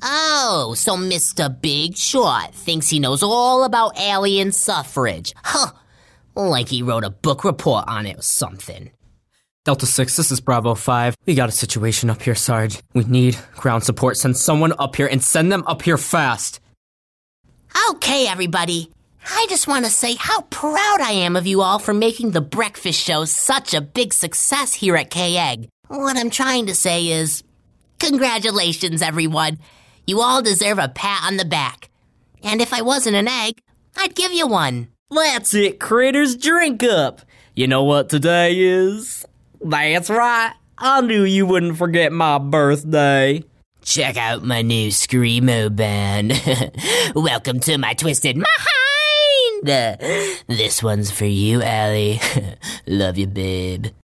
Oh, so Mr. Big Shot thinks he knows all about alien suffrage. Huh. Like he wrote a book report on it or something. Delta 6, this is Bravo 5. We got a situation up here, Sarge. We need ground support. Send someone up here and send them up here fast. Okay, everybody. I just want to say how proud I am of you all for making the breakfast show such a big success here at K-Egg. What I'm trying to say is, congratulations, everyone. You all deserve a pat on the back. And if I wasn't an egg, I'd give you one. That's it, critters, drink up. You know what today is? That's right. I knew you wouldn't forget my birthday. Check out my new Screamo band. Welcome to my twisted mind. This one's for you, Allie. Love you, babe.